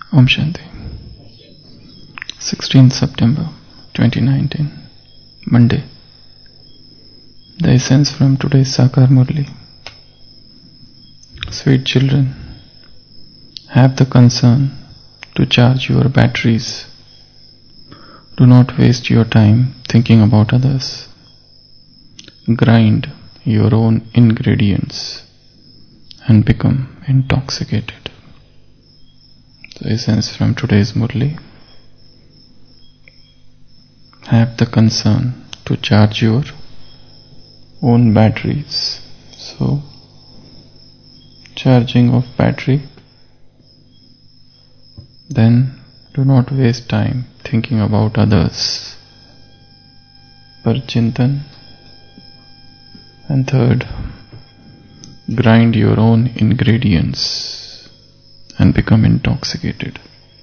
Om Shanti. 16th September 2019, Monday. The essence from today's Sakar Murli. Sweet children, have the concern to charge your batteries. Do not waste your time thinking about others. Grind your own ingredients and become intoxicated. The essence from today's Murli. Have the concern to charge your own batteries. So, charging of battery. Then, do not waste time thinking about others. Parchintan. And third, grind your own ingredients and become intoxicated.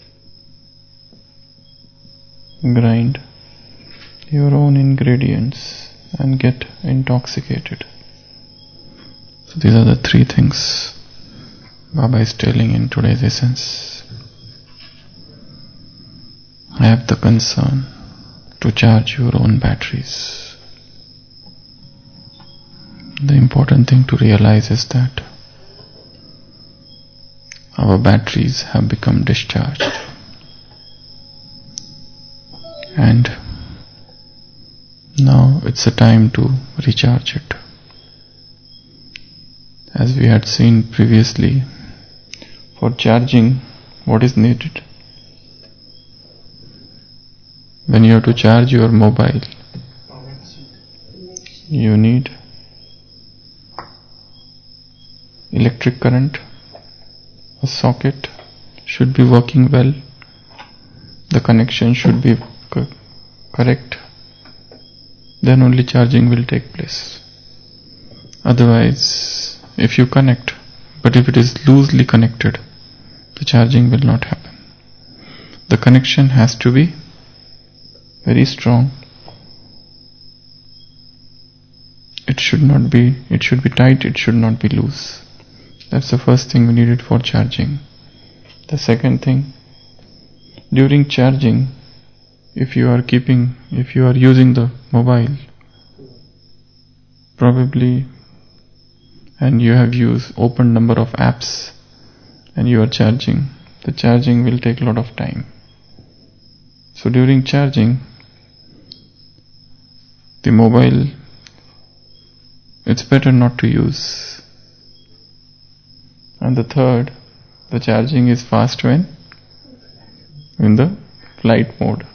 Grind your own ingredients and get intoxicated. So these are the three things Baba is telling in today's essence. Have the concern to charge your own batteries. The important thing to realize is that our batteries have become discharged, and now it's a time to recharge it. As we had seen previously, for charging, what is needed? When you have to charge your mobile, you need electric current. A socket should be working well. The connection should be correct. Then only charging will take place. Otherwise, if you connect, but if it is loosely connected, the charging will not happen. The connection has to be very strong. It should be tight, it should not be loose. That's the first thing we needed for charging. The second thing, during charging, if you are using the mobile, probably, and you have opened number of apps and you are charging, the charging will take a lot of time. So during charging, the mobile, it's better not to use. And the third, the charging is fast when? In the flight mode.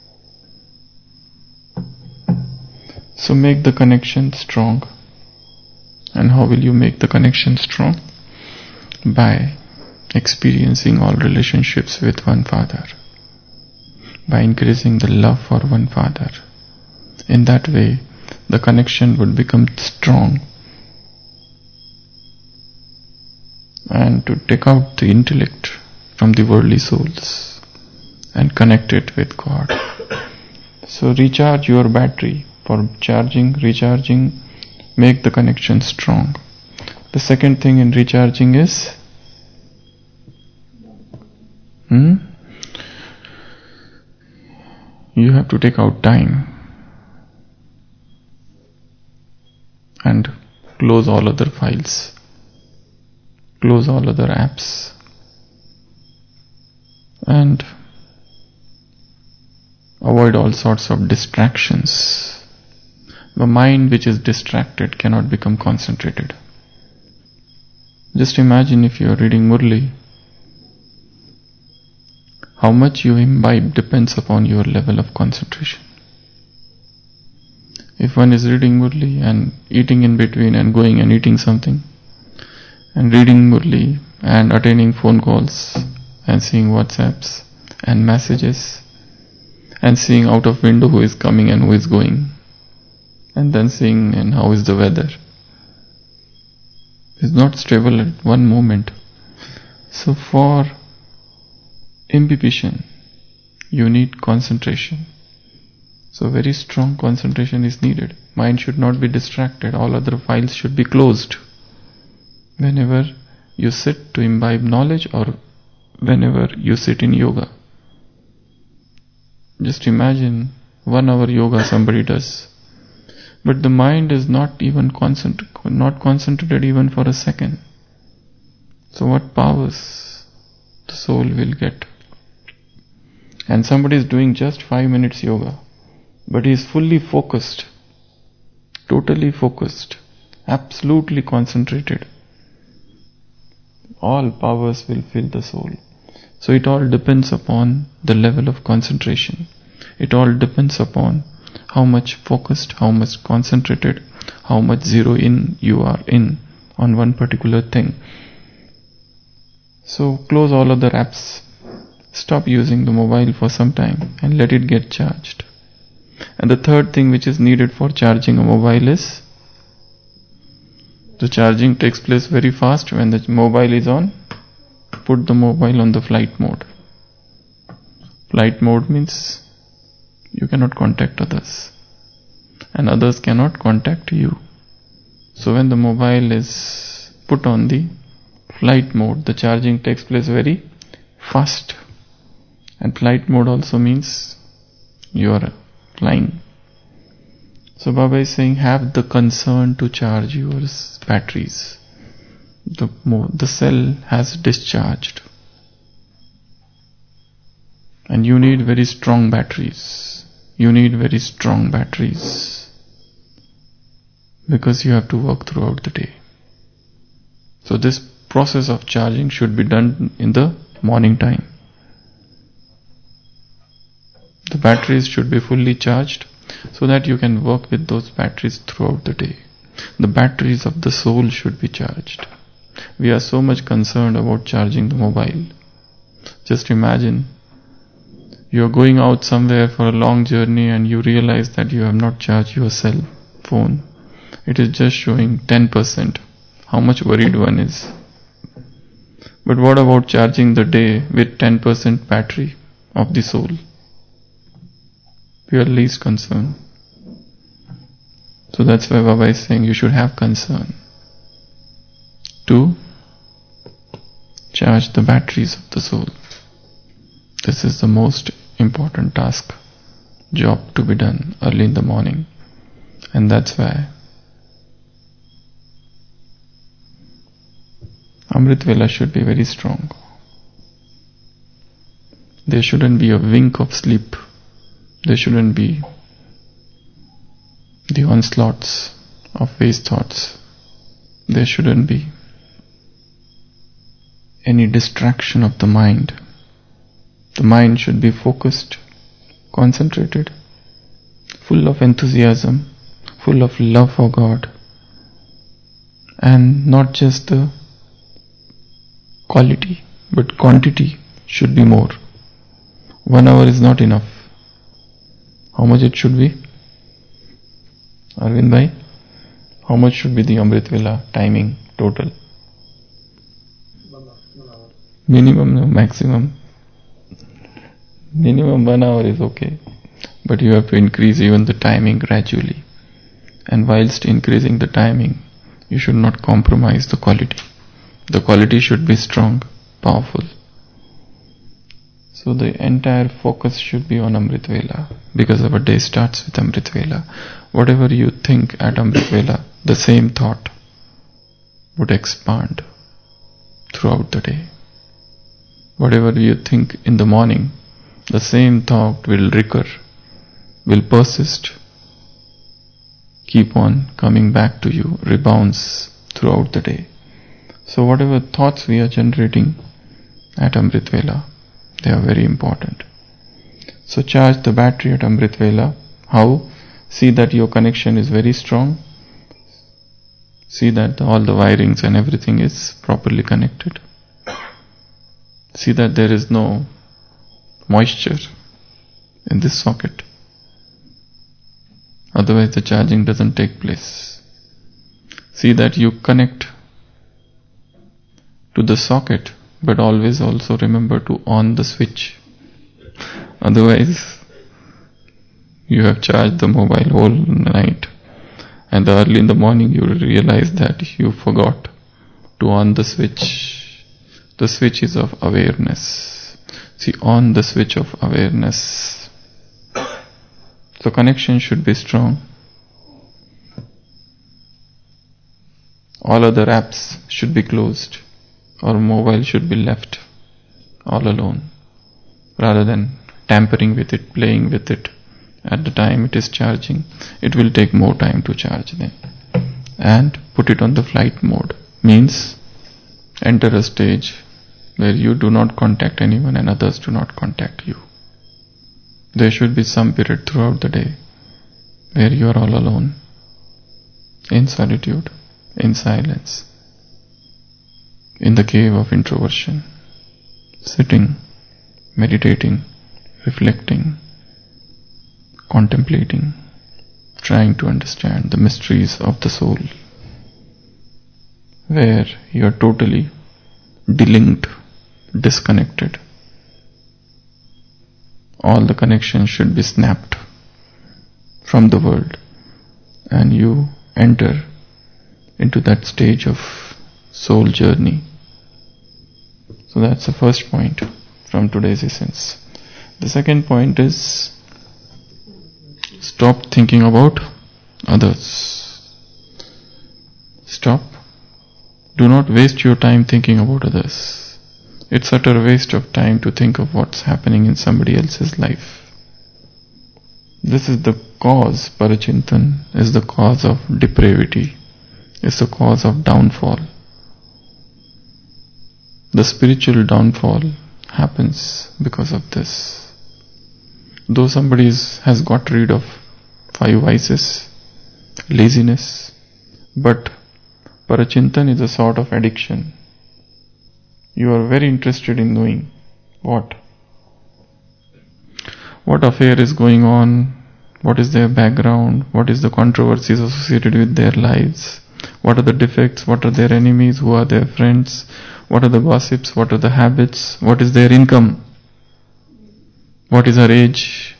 So make the connection strong. And how will you make the connection strong? By experiencing all relationships with one Father. By increasing the love for one Father. In that way, the connection would become strong. And to take out the intellect from the worldly souls and connect it with God. So recharge your battery. For recharging, make the connection strong. The second thing in recharging is you have to take out time and close all other files. Close all other apps and avoid all sorts of distractions. The mind which is distracted cannot become concentrated. Just imagine if you are reading Murli, how much you imbibe depends upon your level of concentration. If one is reading Murli and eating in between and going and eating something, and reading Murli and attending phone calls and seeing WhatsApps and messages and seeing out of window who is coming and who is going, and then seeing and how is the weather, is not stable at one moment. So for imbibition, you need concentration. So very strong concentration is needed. Mind should not be distracted. All other files should be closed. Whenever you sit to imbibe knowledge or whenever you sit in yoga. Just imagine 1 hour yoga somebody does, but the mind is not concentrated even for a second. So what powers the soul will get? And somebody is doing just 5 minutes yoga, but he is fully focused, totally focused, absolutely concentrated. All powers will fill the soul. So it all depends upon the level of concentration. It all depends upon how much focused, how much concentrated, how much zero in you are in on one particular thing. So close all other apps. Stop using the mobile for some time and let it get charged. And the third thing which is needed for charging a mobile is the charging takes place very fast when the mobile is on. Put the mobile on the flight mode. Flight mode means you cannot contact others and others cannot contact you. So when the mobile is put on the flight mode, the charging takes place very fast. And flight mode also means you are flying. So Baba is saying, have the concern to charge your batteries. The cell has discharged. And you need very strong batteries. You need very strong batteries. Because you have to work throughout the day. So this process of charging should be done in the morning time. The batteries should be fully charged so that you can work with those batteries throughout the day. The batteries of the soul should be charged. We are so much concerned about charging the mobile. Just imagine, you are going out somewhere for a long journey and you realize that you have not charged your cell phone. It is just showing 10%. How much worried one is. But what about charging the day with 10% battery of the soul? We are least concerned. So that's why Baba is saying you should have concern to charge the batteries of the soul. This is the most important task, job to be done early in the morning. And that's why Amrit Vela should be very strong. There shouldn't be a wink of sleep. There shouldn't be the onslaughts of waste thoughts. There shouldn't be any distraction of the mind. The mind should be focused, concentrated, full of enthusiasm, full of love for God. And not just the quality, but quantity should be more. 1 hour is not enough. How much it should be? Arvind bhai, how much should be the Amrit Vela timing total? 1 hour. Minimum, no, maximum. Minimum 1 hour is okay. But you have to increase even the timing gradually. And whilst increasing the timing, you should not compromise the quality. The quality should be strong, powerful. So the entire focus should be on Amrit Vela, because our day starts with Amrit Vela. Whatever you think at Amrit Vela, the same thought would expand throughout the day. Whatever you think in the morning, the same thought will recur, will persist, keep on coming back to you, rebounds throughout the day. So whatever thoughts we are generating at Amrit Vela, they are very important. So charge the battery at Amrit Vela. How? See that your connection is very strong. See that all the wirings and everything is properly connected. See that there is no moisture in this socket. Otherwise the charging doesn't take place. See that you connect to the socket, but always also remember to on the switch. Otherwise, you have charged the mobile whole night, and early in the morning you will realize that you forgot to on the switch. The switch is of awareness. See, on the switch of awareness. So connection should be strong. All other apps should be closed, or mobile should be left all alone, rather than tampering with it, playing with it. At the time it is charging, it will take more time to charge then. And put it on the flight mode, means enter a stage where you do not contact anyone and others do not contact you. There should be some period throughout the day where you are all alone, in solitude, in silence, in the cave of introversion, sitting, meditating, reflecting, contemplating, trying to understand the mysteries of the soul, where you are totally delinked, disconnected. All the connections should be snapped from the world, and you enter into that stage of soul journey. So that's the first point from today's essence. The second point is, stop thinking about others. Stop. Do not waste your time thinking about others. It's utter waste of time to think of what's happening in somebody else's life. This is the cause, parachintan, is the cause of depravity, is the cause of downfall. The spiritual downfall happens because of this. Though somebody has got rid of 5 vices, laziness, but parachintan is a sort of addiction. You are very interested in knowing what affair is going on, what is their background, what is the controversies associated with their lives, what are the defects, what are their enemies, who are their friends, what are the gossips, what are the habits, what is their income, what is her age,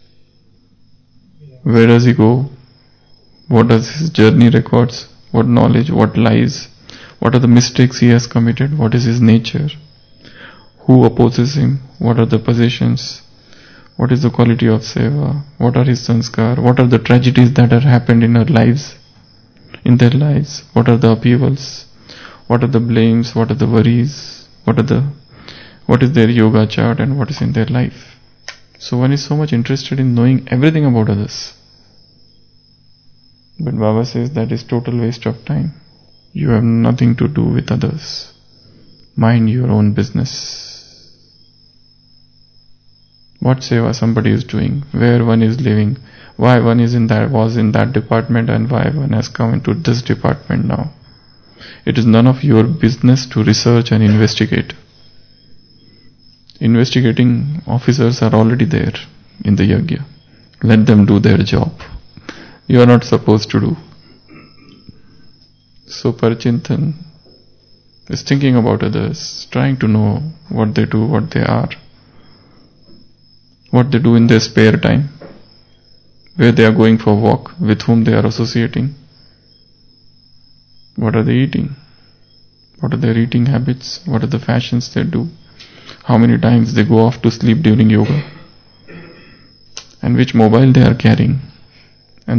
where does he go, what does his journey records, what knowledge, what lies, what are the mistakes he has committed, what is his nature, who opposes him, what are the possessions, what is the quality of seva, what are his sanskar, what are the tragedies that have happened in their lives, what are the upheavals, what are the blames, what are the worries, what is their yoga chart and what is in their life. So one is so much interested in knowing everything about others. But Baba says that is total waste of time. You have nothing to do with others. Mind your own business. What seva somebody is doing, where one is living, why one was in that department and why one has come into this department now. It is none of your business to research and investigate. Investigating officers are already there in the yajna. Let them do their job. You are not supposed to do. So parachintan is thinking about others, trying to know what they do, what they are, what they do in their spare time, where they are going for walk, with whom they are associating, what are they eating, what are their eating habits, what are the fashions they do, how many times they go off to sleep during yoga, and which mobile they are carrying, and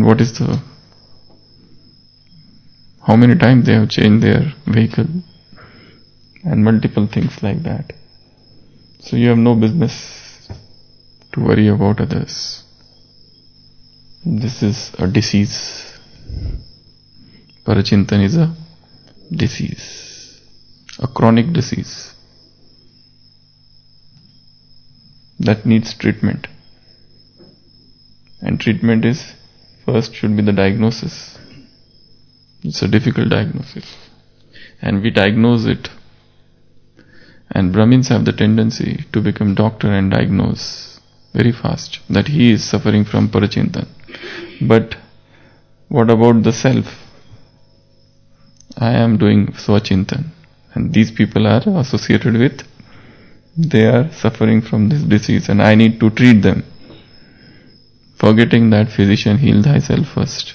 how many times they have changed their vehicle, and multiple things like that. So you have no business to worry about others. This is a disease. Parachintan is a disease, a chronic disease that needs treatment. And treatment is, first should be the diagnosis. It's a difficult diagnosis. And we diagnose it. And Brahmins have the tendency to become doctor and diagnose very fast that he is suffering from parachintan. But what about the self? I am doing swachintan, and these people are associated with, they are suffering from this disease and I need to treat them. Forgetting that physician, heal thyself first.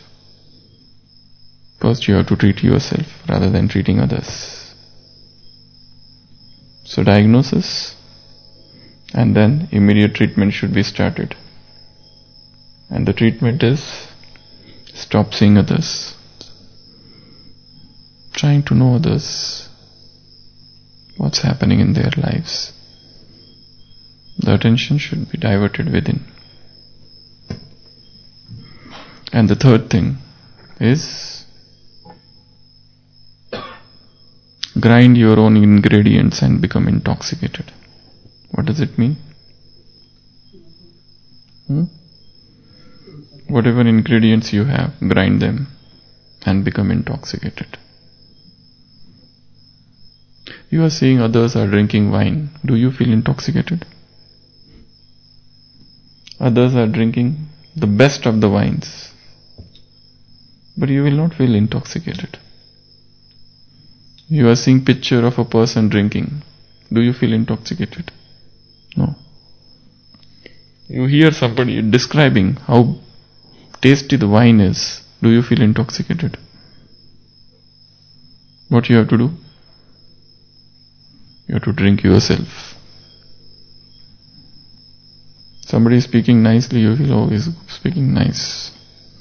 First you have to treat yourself rather than treating others. So diagnosis, and then immediate treatment should be started. And the treatment is stop seeing others, trying to know others, what's happening in their lives. The attention should be diverted within. And the third thing is grind your own ingredients and become intoxicated. What does it mean? Whatever ingredients you have, grind them and become intoxicated. You are seeing others are drinking wine. Do you feel intoxicated? Others are drinking the best of the wines, but you will not feel intoxicated. You are seeing picture of a person drinking. Do you feel intoxicated? No. You hear somebody describing how tasty the wine is. Do you feel intoxicated? What you have to do? You have to drink yourself. Somebody is speaking nicely, you feel, oh, he's speaking nice.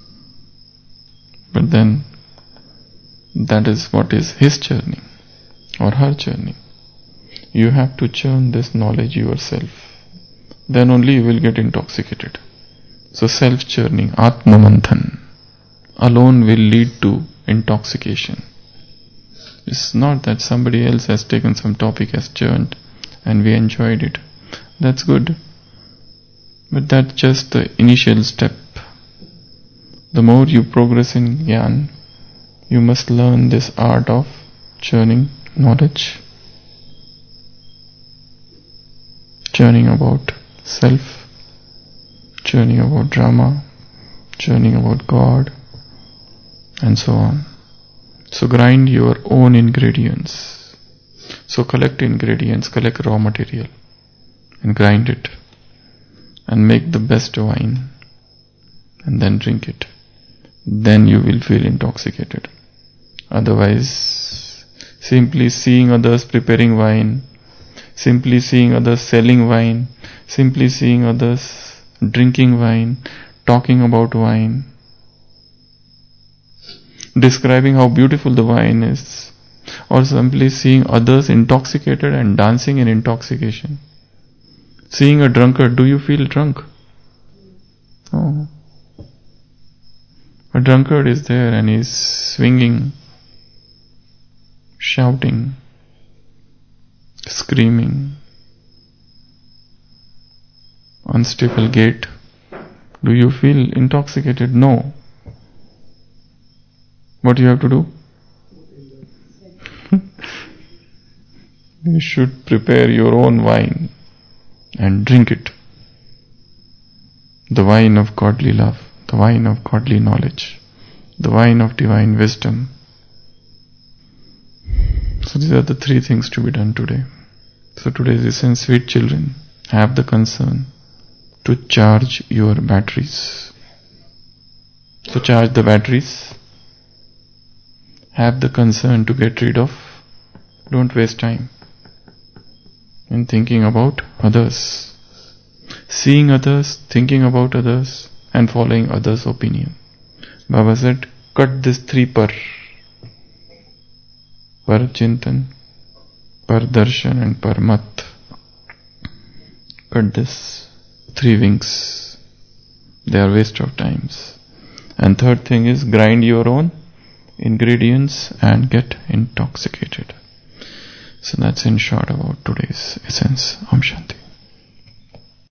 But then, that is what is his journey or her journey. You have to churn this knowledge yourself. Then only you will get intoxicated. So self-churning, Atma-manthan, alone will lead to intoxication. It's not that somebody else has taken some topic, has churned, and we enjoyed it. That's good. But that's just the initial step. The more you progress in Gyan, you must learn this art of churning knowledge, churning about self, churning about drama, churning about God, and so on. So grind your own ingredients. So collect ingredients, collect raw material, and grind it, and make the best wine, and then drink it. Then you will feel intoxicated. Otherwise, simply seeing others preparing wine, simply seeing others selling wine, simply seeing others drinking wine, talking about wine, describing how beautiful the wine is, or simply seeing others intoxicated and dancing in intoxication. Seeing a drunkard, do you feel drunk? Oh. A drunkard is there and is swinging, shouting, screaming, unstable gait. Do you feel intoxicated? No. What do you have to do? You should prepare your own wine and drink it. The wine of godly love, the wine of godly knowledge, the wine of divine wisdom. So these are the three things to be done today. So today's essence, sweet children, have the concern to charge your batteries. So charge the batteries. Have the concern to get rid of. Don't waste time in thinking about others. Seeing others, thinking about others, and following others' opinion. Baba said, cut this three par chintan, par darshan, and par mat. Cut this three wings. They are waste of times. And third thing is grind your own ingredients and get intoxicated. So that's in short about today's essence. Om Shanti.